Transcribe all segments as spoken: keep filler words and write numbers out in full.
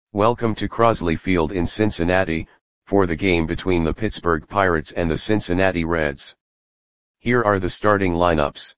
Welcome to Crosley Field in Cincinnati, for the game between the Pittsburgh Pirates and the Cincinnati Reds. Here are the starting lineups.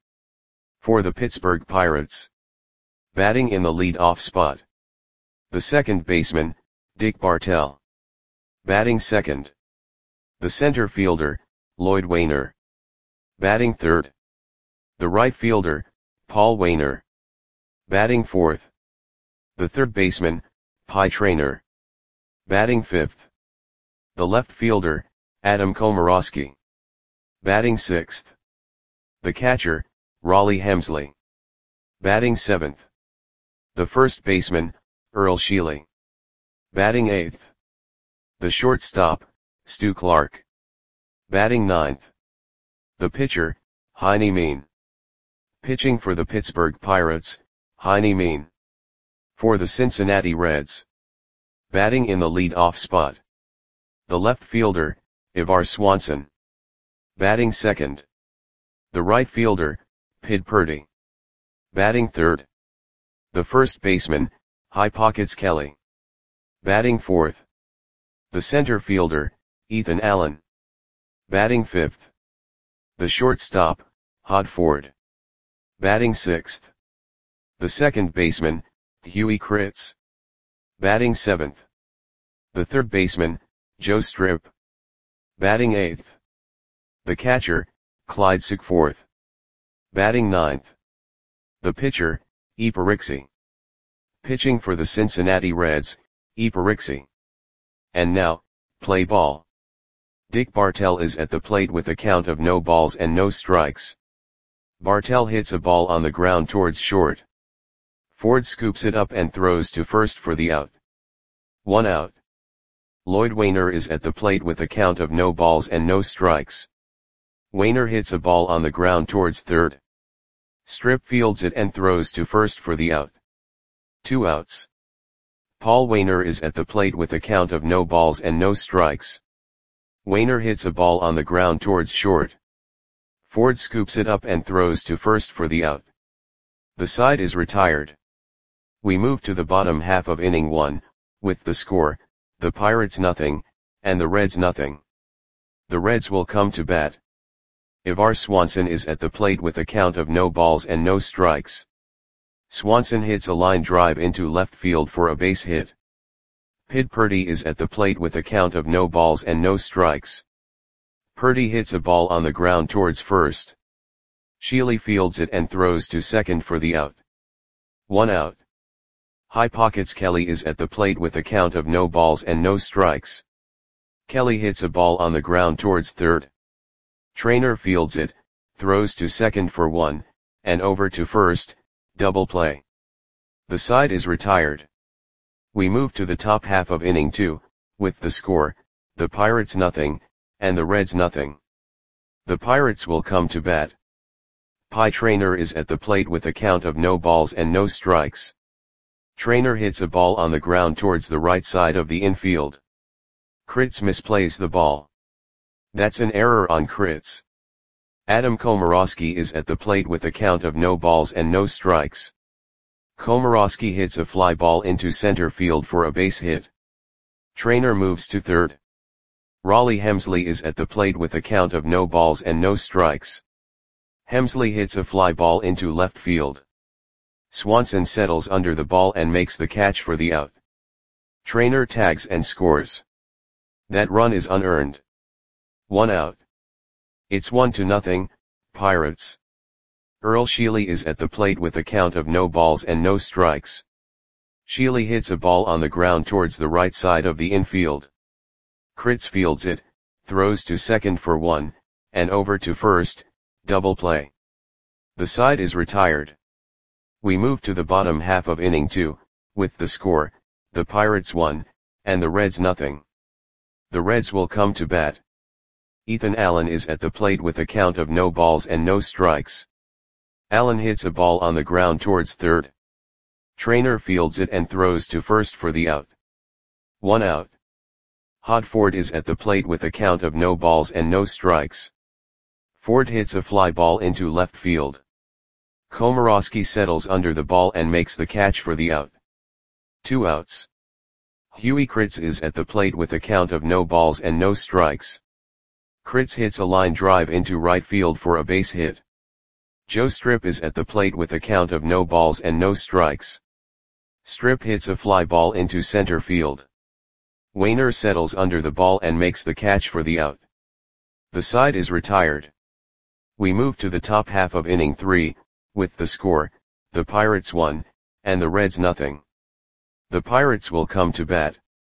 For the Pittsburgh Pirates. Batting in the lead-off spot. The second baseman, Dick Bartell. Batting second. The center fielder, Lloyd Waner. Batting third. The right fielder, Paul Waner. Batting fourth. The third baseman, Pie Traynor. Batting fifth. The left fielder, Adam Komorowski. Batting sixth. The catcher, Rollie Hemsley. Batting seventh. The first baseman, Earl Sheely. Batting eighth. The shortstop, Stu Clark. Batting ninth. The pitcher, Heine Mean. Pitching for the Pittsburgh Pirates, Heine Mean. For the Cincinnati Reds. Batting in the lead-off spot. The left fielder, Ivar Swanson. Batting second. The right fielder, Pid Purdy. Batting third. The first baseman, High Pockets Kelly. Batting fourth. The center fielder, Ethan Allen. Batting fifth. The shortstop, Hod Ford. Batting sixth. The second baseman, Huey Kritz. Batting seventh. The third baseman, Joe Strip. Batting eighth. The catcher, Clyde Sukeforth. Batting ninth. The pitcher, E. Parixi. Pitching for the Cincinnati Reds, E. Parixi. And now, play ball. Dick Bartell is at the plate with a count of no balls and no strikes. Bartell hits a ball on the ground towards short. Ford scoops it up and throws to first for the out. One out. Lloyd Waner is at the plate with a count of no balls and no strikes. Waner hits a ball on the ground towards third. Strip fields it and throws to first for the out. Two outs. Paul Waner is at the plate with a count of no balls and no strikes. Waner hits a ball on the ground towards short. Ford scoops it up and throws to first for the out. The side is retired. We move to the bottom half of inning one, with the score, the Pirates nothing, and the Reds nothing. The Reds will come to bat. Ivar Swanson is at the plate with a count of no balls and no strikes. Swanson hits a line drive into left field for a base hit. Pid Purdy is at the plate with a count of no balls and no strikes. Purdy hits a ball on the ground towards first. Sheely fields it and throws to second for the out. One out. High Pockets Kelly is at the plate with a count of no balls and no strikes. Kelly hits a ball on the ground towards third. Traynor fields it, throws to second for one, and over to first, double play. The side is retired. We move to the top half of inning two, with the score, the Pirates nothing, and the Reds nothing. The Pirates will come to bat. Pie Traynor is at the plate with a count of no balls and no strikes. Traynor hits a ball on the ground towards the right side of the infield. Kritz misplays the ball. That's an error on Kritz. Adam Komorowski is at the plate with a count of no balls and no strikes. Komorowski hits a fly ball into center field for a base hit. Traynor moves to third. Rollie Hemsley is at the plate with a count of no balls and no strikes. Hemsley hits a fly ball into left field. Swanson settles under the ball and makes the catch for the out. Traynor tags and scores. That run is unearned. One out. It's one to nothing, Pirates. Earl Sheely is at the plate with a count of no balls and no strikes. Sheely hits a ball on the ground towards the right side of the infield. Kritz fields it, throws to second for one, and over to first, double play. The side is retired. We move to the bottom half of inning two, with the score, the Pirates one, and the Reds nothing. The Reds will come to bat. Ethan Allen is at the plate with a count of no balls and no strikes. Allen hits a ball on the ground towards third. Traynor fields it and throws to first for the out. One out. Hod Ford is at the plate with a count of no balls and no strikes. Ford hits a fly ball into left field. Komorowski settles under the ball and makes the catch for the out. Two outs. Huey Crits is at the plate with a count of no balls and no strikes. Crits hits a line drive into right field for a base hit. Joe Strip is at the plate with a count of no balls and no strikes. Strip hits a fly ball into center field. Wainer settles under the ball and makes the catch for the out. The side is retired. We move to the top half of inning three, with the score, the Pirates one, and the Reds nothing. The Pirates will come to bat.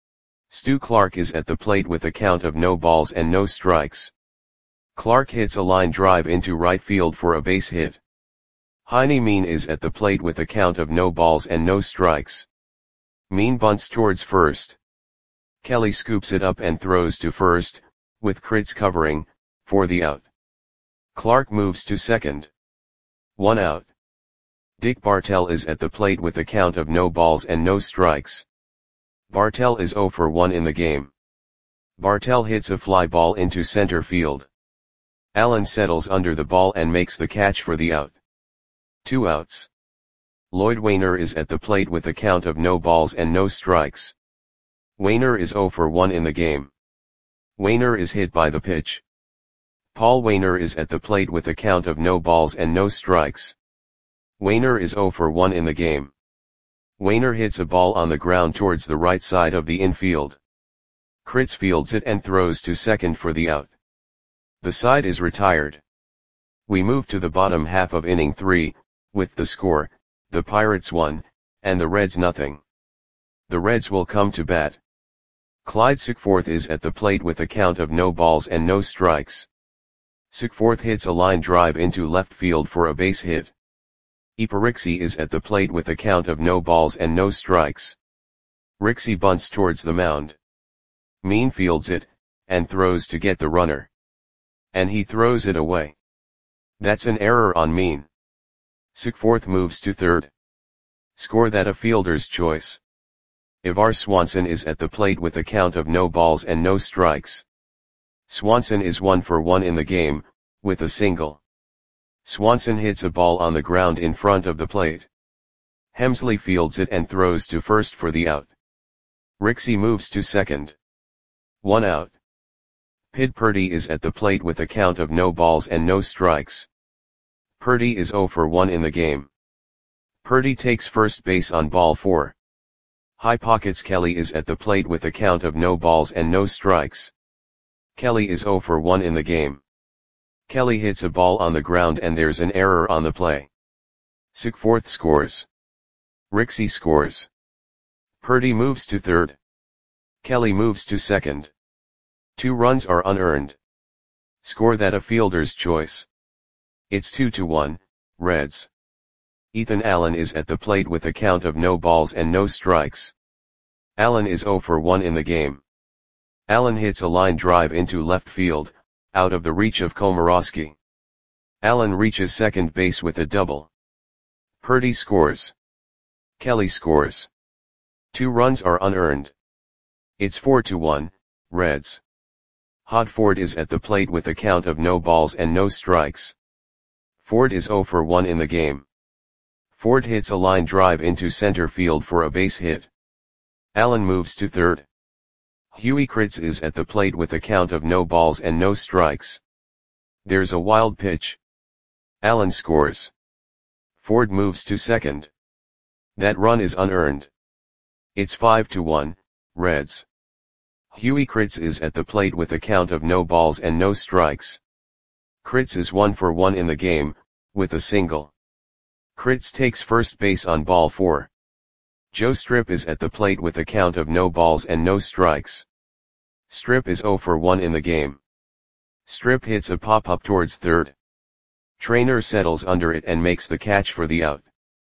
Stu Clark is at the plate with a count of no balls and no strikes. Clark hits a line drive into right field for a base hit. Heine Mean is at the plate with a count of no balls and no strikes. Mean bunts towards first. Kelly scoops it up and throws to first, with Crits covering, for the out. Clark moves to second. One out. Dick Bartell is at the plate with a count of no balls and no strikes. Bartell is oh for one in the game. Bartell hits a fly ball into center field. Allen settles under the ball and makes the catch for the out. Two outs. Lloyd Wainer is at the plate with a count of no balls and no strikes. Wainer is oh for one in the game. Wainer is hit by the pitch. Paul Wainer is at the plate with a count of no balls and no strikes. Wainer is oh for one in the game. Wainer hits a ball on the ground towards the right side of the infield. Crits fields it and throws to second for the out. The side is retired. We move to the bottom half of inning three, with the score, the Pirates one, and the Reds nothing. The Reds will come to bat. Clyde Sickforth is at the plate with a count of no balls and no strikes. Sickforth hits a line drive into left field for a base hit. Ipa Rixey is at the plate with a count of no balls and no strikes. Rixey bunts towards the mound. Mean fields it, and throws to get the runner. And he throws it away. That's an error on Mean. Sickforth moves to third. Score that a fielder's choice. Ivar Swanson is at the plate with a count of no balls and no strikes. Swanson is one for one in the game, with a single. Swanson hits a ball on the ground in front of the plate. Hemsley fields it and throws to first for the out. Rixey moves to second. One out. Pid Purdy is at the plate with a count of no balls and no strikes. Purdy is oh for one in the game. Purdy takes first base on ball four. High Pockets Kelly is at the plate with a count of no balls and no strikes. Kelly is oh for one in the game. Kelly hits a ball on the ground and there's an error on the play. Sickforth scores. Rixey scores. Purdy moves to third. Kelly moves to second. Two runs are unearned. Score that a fielder's choice. It's two to one, Reds. Ethan Allen is at the plate with a count of no balls and no strikes. Allen is oh for one in the game. Allen hits a line drive into left field, out of the reach of Komorowski. Allen reaches second base with a double. Purdy scores. Kelly scores. Two runs are unearned. It's four to one, Reds. Hod Ford is at the plate with a count of no balls and no strikes. Ford is oh for one in the game. Ford hits a line drive into center field for a base hit. Allen moves to third. Huey Crits is at the plate with a count of no balls and no strikes. There's a wild pitch. Allen scores. Ford moves to second. That run is unearned. It's five to one, Reds. Huey Crits is at the plate with a count of no balls and no strikes. Crits is one for one in the game, with a single. Crits takes first base on ball four. Joe Strip is at the plate with a count of no balls and no strikes. Strip is oh for one in the game. Strip hits a pop-up towards third. Trainer settles under it and makes the catch for the out.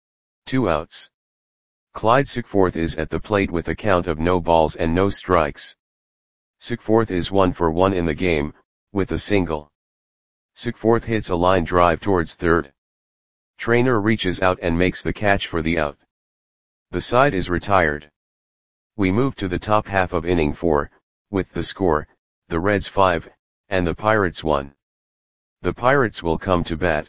Two outs. Clyde Sickforth is at the plate with a count of no balls and no strikes. Sickforth is one for one in the game, with a single. Sickforth hits a line drive towards third. Trainer reaches out and makes the catch for the out. The side is retired. We move to the top half of inning four, with the score, the Reds five, and the Pirates one. The Pirates will come to bat.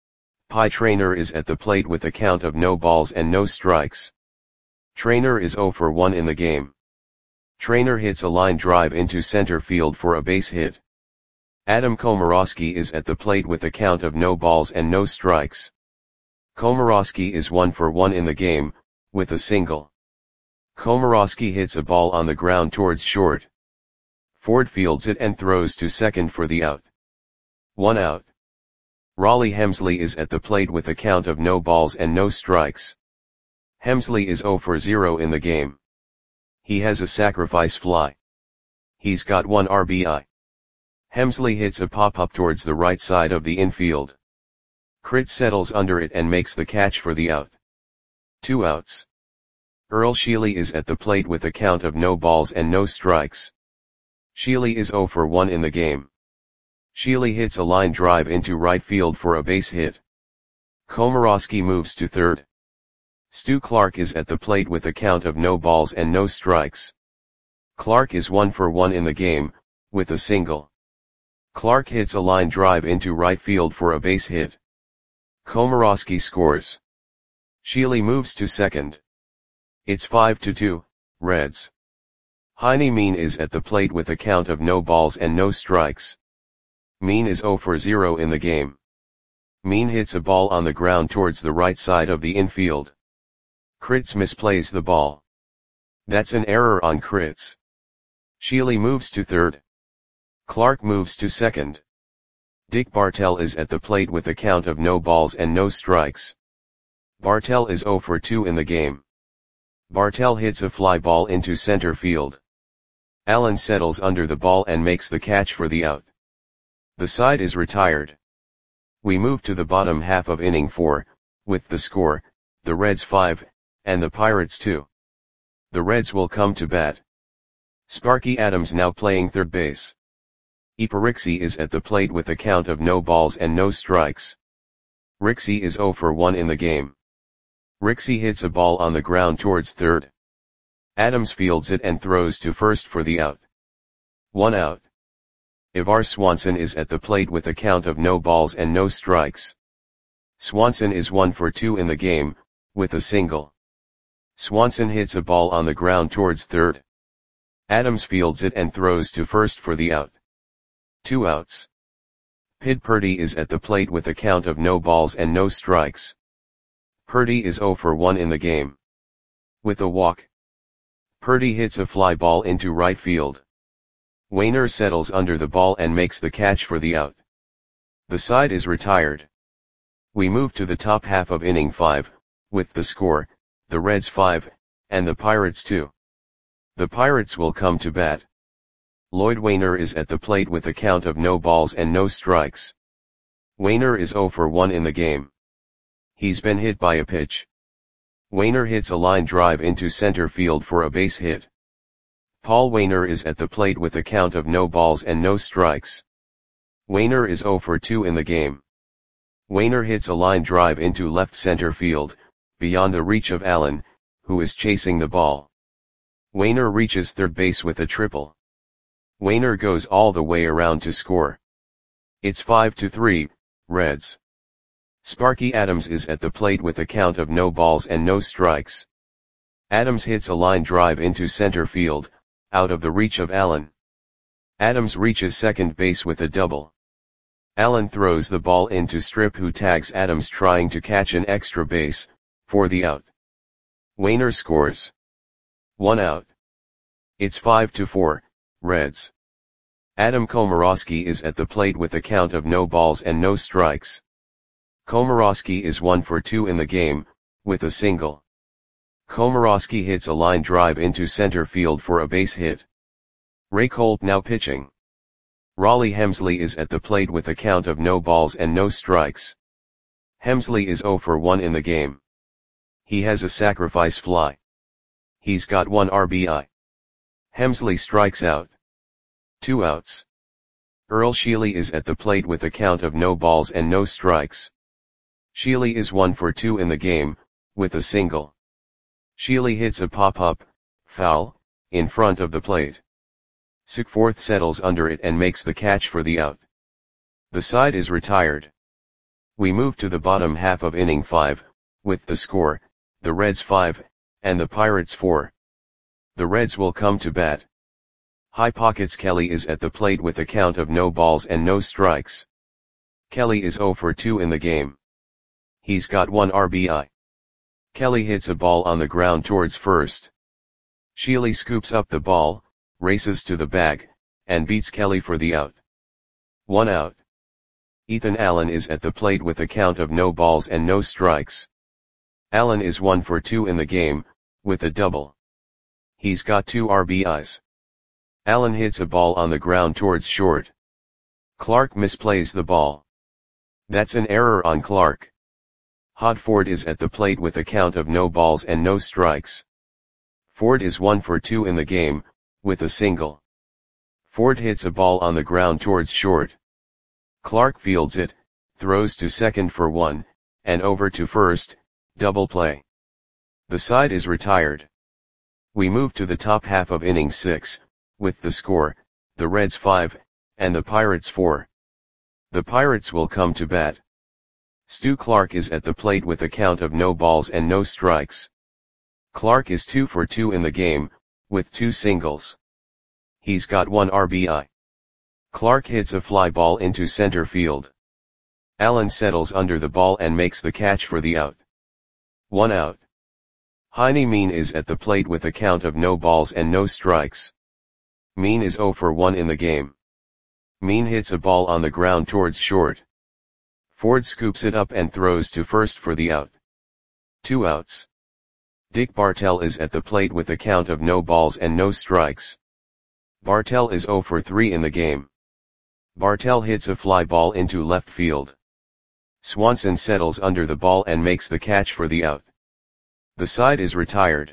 Pie Trainer is at the plate with a count of no balls and no strikes. Trainer is oh for one in the game. Trainer hits a line drive into center field for a base hit. Adam Komorowski is at the plate with a count of no balls and no strikes. Komorowski is one for one in the game, with a single. Komorowski hits a ball on the ground towards short. Ford fields it and throws to second for the out. One out. Rollie Hemsley is at the plate with a count of no balls and no strikes. Hemsley is zero for zero in the game. He has a sacrifice fly. He's got one R B I. Hemsley hits a pop-up towards the right side of the infield. Crit settles under it and makes the catch for the out. Two outs. Earl Sheely is at the plate with a count of no balls and no strikes. Sheely is zero for one in the game. Sheely hits a line drive into right field for a base hit. Komorowski moves to third. Stu Clark is at the plate with a count of no balls and no strikes. Clark is one for one in the game, with a single. Clark hits a line drive into right field for a base hit. Komorowski scores. Sheely moves to second. It's five to two, Reds. Heine Mean is at the plate with a count of no balls and no strikes. Mean is zero for zero in the game. Mean hits a ball on the ground towards the right side of the infield. Kritz misplays the ball. That's an error on Kritz. Sheely moves to third. Clark moves to second. Dick Bartell is at the plate with a count of no balls and no strikes. Bartell is zero for two in the game. Bartell hits a fly ball into center field. Allen settles under the ball and makes the catch for the out. The side is retired. We move to the bottom half of inning four, with the score, the Reds five, and the Pirates two. The Reds will come to bat. Sparky Adams now playing third base. Iparixi is at the plate with a count of no balls and no strikes. Rixey is zero for one in the game. Rixey hits a ball on the ground towards third. Adams fields it and throws to first for the out. One out. Ivar Swanson is at the plate with a count of no balls and no strikes. Swanson is one for two in the game, with a single. Swanson hits a ball on the ground towards third. Adams fields it and throws to first for the out. Two outs. Pid Purdy is at the plate with a count of no balls and no strikes. Purdy is zero for one in the game. With a walk. Purdy hits a fly ball into right field. Wainer settles under the ball and makes the catch for the out. The side is retired. We move to the top half of inning five, with the score, the Reds five, and the Pirates two. The Pirates will come to bat. Lloyd Wainer is at the plate with a count of no balls and no strikes. Wainer is zero for one in the game. He's been hit by a pitch. Wainer hits a line drive into center field for a base hit. Paul Wainer is at the plate with a count of no balls and no strikes. Wainer is zero for two in the game. Wainer hits a line drive into left center field, beyond the reach of Allen, who is chasing the ball. Wainer reaches third base with a triple. Wainer goes all the way around to score. It's five to three, Reds. Sparky Adams is at the plate with a count of no balls and no strikes. Adams hits a line drive into center field, out of the reach of Allen. Adams reaches second base with a double. Allen throws the ball into Strip, who tags Adams trying to catch an extra base, for the out. Wainer scores. One out. It's five to four, Reds. Adam Komorowski is at the plate with a count of no balls and no strikes. Komorowski is one for two in the game, with a single. Komorowski hits a line drive into center field for a base hit. Ray Colt now pitching. Rollie Hemsley is at the plate with a count of no balls and no strikes. Hemsley is zero for one in the game. He has a sacrifice fly. He's got one R B I. Hemsley strikes out. Two outs. Earl Sheely is at the plate with a count of no balls and no strikes. Sheely is one for two in the game, with a single. Sheely hits a pop-up, foul, in front of the plate. Sickforth settles under it and makes the catch for the out. The side is retired. We move to the bottom half of inning five, with the score, the Reds five, and the Pirates four. The Reds will come to bat. High pockets. Kelly is at the plate with a count of no balls and no strikes. Kelly is oh for two in the game. He's got one R B I. Kelly hits a ball on the ground towards first. Sheely scoops up the ball, races to the bag, and beats Kelly for the out. One out. Ethan Allen is at the plate with a count of no balls and no strikes. Allen is one for two in the game, with a double. He's got two R B Is. Allen hits a ball on the ground towards short. Clark misplays the ball. That's an error on Clark. Hod Ford is at the plate with a count of no balls and no strikes. Ford is one for two in the game, with a single. Ford hits a ball on the ground towards short. Clark fields it, throws to second for one, and over to first, double play. The side is retired. We move to the top half of inning six, with the score, the Reds five, and the Pirates four. The Pirates will come to bat. Stu Clark is at the plate with a count of no balls and no strikes. Clark is two for two in the game, with two singles. He's got one R B I. Clark hits a fly ball into center field. Allen settles under the ball and makes the catch for the out. One out. Heine Mean is at the plate with a count of no balls and no strikes. Mean is oh for one in the game. Mean hits a ball on the ground towards short. Ford scoops it up and throws to first for the out. Two outs. Dick Bartell is at the plate with a count of no balls and no strikes. Bartell is oh for three in the game. Bartell hits a fly ball into left field. Swanson settles under the ball and makes the catch for the out. The side is retired.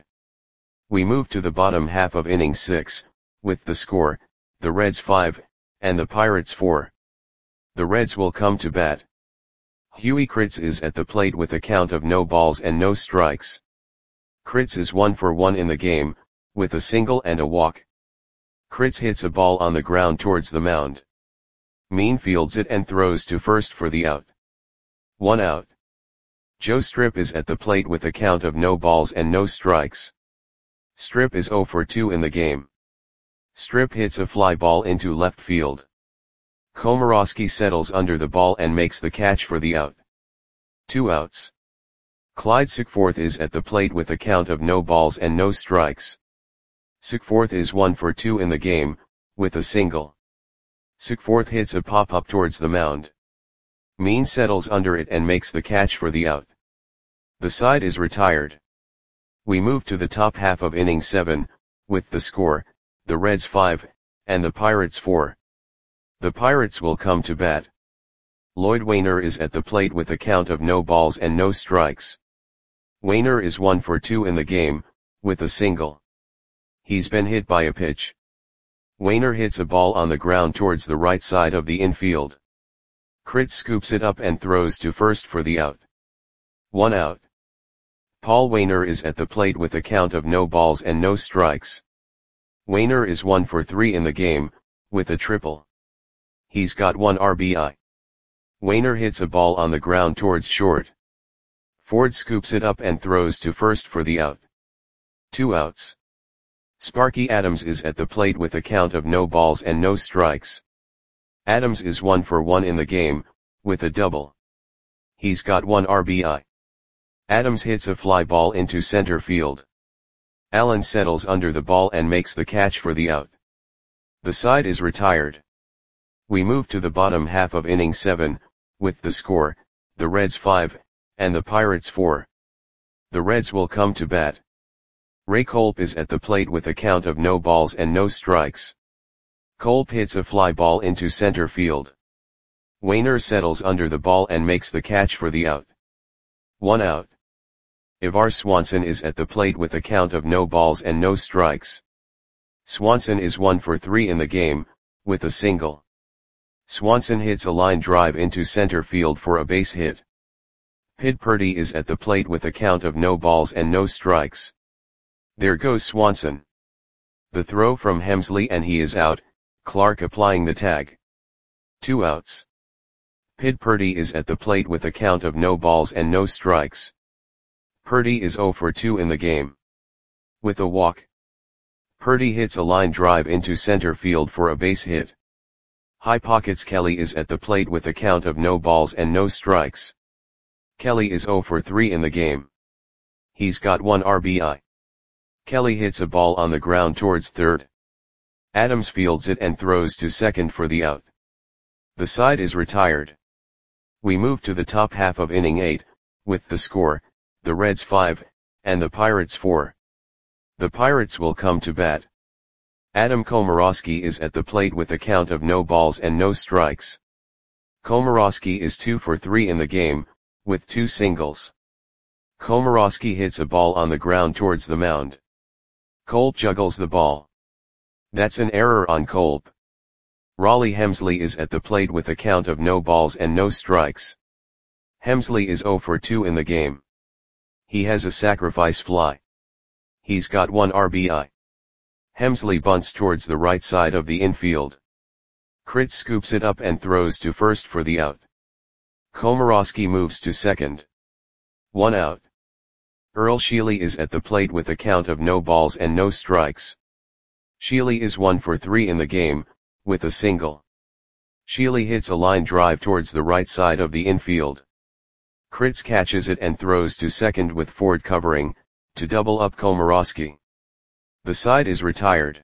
We move to the bottom half of inning six, with the score, the Reds five, and the Pirates four. The Reds will come to bat. Huey Kritz is at the plate with a count of no balls and no strikes. Kritz is one for one in the game, with a single and a walk. Kritz hits a ball on the ground towards the mound. Mean fields it and throws to first for the out. One out. Joe Strip is at the plate with a count of no balls and no strikes. Strip is oh for two in the game. Strip hits a fly ball into left field. Komorowski settles under the ball and makes the catch for the out. Two outs. Clyde Sickforth is at the plate with a count of no balls and no strikes. Sickforth is one for two in the game, with a single. Sickforth hits a pop-up towards the mound. Mean settles under it and makes the catch for the out. The side is retired. We move to the top half of inning seven, with the score, the Reds five, and the Pirates four. The Pirates will come to bat. Lloyd Wainer is at the plate with a count of no balls and no strikes. Wainer is one for two in the game, with a single. He's been hit by a pitch. Wainer hits a ball on the ground towards the right side of the infield. Kritz scoops it up and throws to first for the out. One out. Paul Wainer is at the plate with a count of no balls and no strikes. Wainer is one for three in the game, with a triple. He's got one R B I. Wainer hits a ball on the ground towards short. Ford scoops it up and throws to first for the out. Two outs. Sparky Adams is at the plate with a count of no balls and no strikes. Adams is one for one in the game, with a double. He's got one R B I. Adams hits a fly ball into center field. Allen settles under the ball and makes the catch for the out. The side is retired. We move to the bottom half of inning seven, with the score, the Reds five, and the Pirates four. The Reds will come to bat. Ray Kolb is at the plate with a count of no balls and no strikes. Kolb hits a fly ball into center field. Wainer settles under the ball and makes the catch for the out. One out. Ivar Swanson is at the plate with a count of no balls and no strikes. Swanson is one for three in the game, with a single. Swanson hits a line drive into center field for a base hit. Pid Purdy is at the plate with a count of no balls and no strikes. There goes Swanson. The throw from Hemsley and he is out, Clark applying the tag. Two outs. Pid Purdy is at the plate with a count of no balls and no strikes. Purdy is oh for two in the game. With a walk. Purdy hits a line drive into center field for a base hit. High pockets. Kelly is at the plate with a count of no balls and no strikes. Kelly is oh for three in the game. He's got one R B I. Kelly hits a ball on the ground towards third. Adams fields it and throws to second for the out. The side is retired. We move to the top half of inning eight, with the score, the Reds five, and the Pirates four. The Pirates will come to bat. Adam Komorowski is at the plate with a count of no balls and no strikes. Komorowski is two for three in the game, with two singles. Komorowski hits a ball on the ground towards the mound. Kolb juggles the ball. That's an error on Kolb. Raleigh Hemsley is at the plate with a count of no balls and no strikes. Hemsley is oh for two in the game. He has a sacrifice fly. He's got one R B I. Hemsley bunts towards the right side of the infield. Kritz scoops it up and throws to first for the out. Komorowski moves to second. One out. Earl Sheely is at the plate with a count of no balls and no strikes. Sheely is one for three in the game, with a single. Sheely hits a line drive towards the right side of the infield. Kritz catches it and throws to second with Ford covering, to double up Komorowski. The side is retired.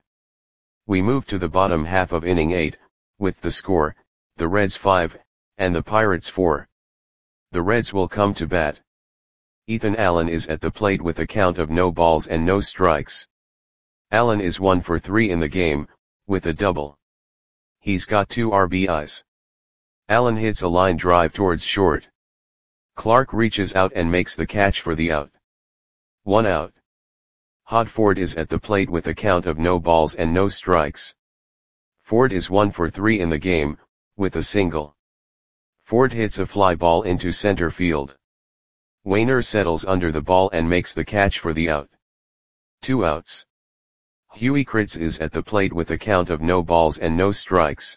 We move to the bottom half of inning eight, with the score, the Reds five, and the Pirates four. The Reds will come to bat. Ethan Allen is at the plate with a count of no balls and no strikes. Allen is one for three in the game, with a double. He's got two R B Is. Allen hits a line drive towards short. Clark reaches out and makes the catch for the out. One out. Hod Ford is at the plate with a count of no balls and no strikes. Ford is one for three in the game, with a single. Ford hits a fly ball into center field. Wainer settles under the ball and makes the catch for the out. Two outs. Huey Kritz is at the plate with a count of no balls and no strikes.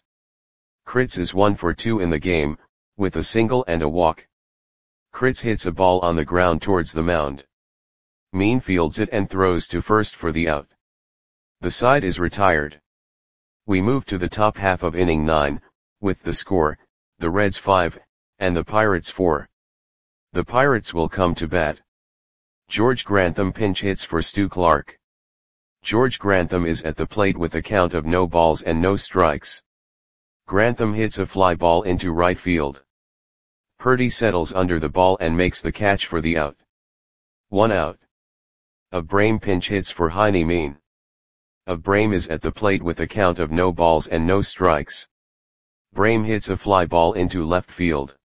Kritz is one for two in the game, with a single and a walk. Kritz hits a ball on the ground towards the mound. Mean fields it and throws to first for the out. The side is retired. We move to the top half of inning nine, with the score, the Reds five, and the Pirates four. The Pirates will come to bat. George Grantham pinch hits for Stu Clark. George Grantham is at the plate with a count of no balls and no strikes. Grantham hits a fly ball into right field. Purdy settles under the ball and makes the catch for the out. One out. Abraham pinch hits for Heine Mean. Abraham is at the plate with a count of no balls and no strikes. Brame hits a fly ball into left field.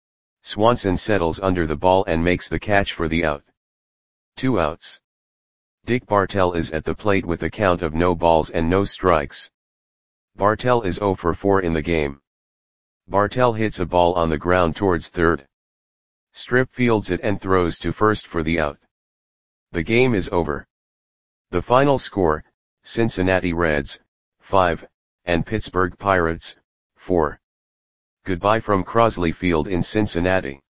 Swanson settles under the ball and makes the catch for the out. Two outs. Dick Bartell is at the plate with a count of no balls and no strikes. Bartell is oh for four in the game. Bartell hits a ball on the ground towards third. Strip fields it and throws to first for the out. The game is over. The final score, Cincinnati Reds, five, and Pittsburgh Pirates, four. Goodbye from Crosley Field in Cincinnati.